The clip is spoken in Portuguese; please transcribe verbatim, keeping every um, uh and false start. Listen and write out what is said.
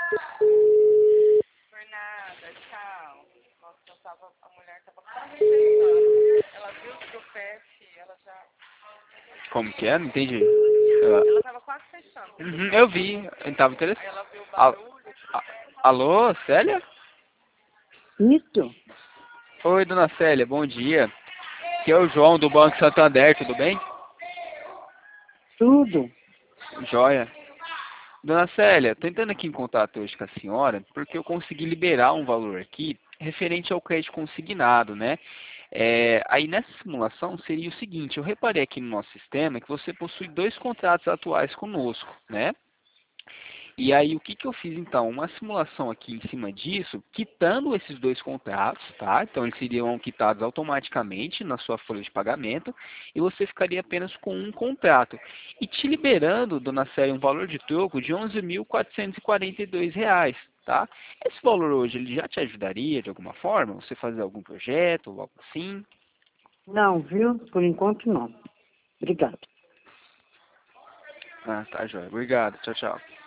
Por nada, tchau. Nossa, eu tava, a mulher tava quase fechando. Ela viu o grupete, ela já... Como que é? Não entendi. Ela... Ela tava quase fechando. Uhum, eu vi. Eu tava interessado. Aí ela viu o Al- barulho. a- Alô, Célia? Isso, Oi, dona Célia, bom dia. Aqui é o João do Banco Santander, tudo bem? tudo. Joia. Dona Célia, tô entrando aqui em contato hoje com a senhora, porque eu consegui liberar um valor aqui referente ao crédito consignado, né? É, aí nessa simulação seria o seguinte, eu reparei aqui no nosso sistema que você possui dois contratos atuais conosco, né? E aí, o que que eu fiz então? Uma simulação aqui em cima disso, quitando esses dois contratos, tá? Então, eles seriam quitados automaticamente na sua folha de pagamento e você ficaria apenas com um contrato. E te liberando, dona Célia, um valor de troco de onze mil quatrocentos e quarenta e dois reais, tá? Esse valor hoje, ele já te ajudaria de alguma forma? Você fazer algum projeto ou algo assim? Não, viu? Por enquanto não. Obrigado. Ah, tá, joia. Obrigado. Tchau, tchau.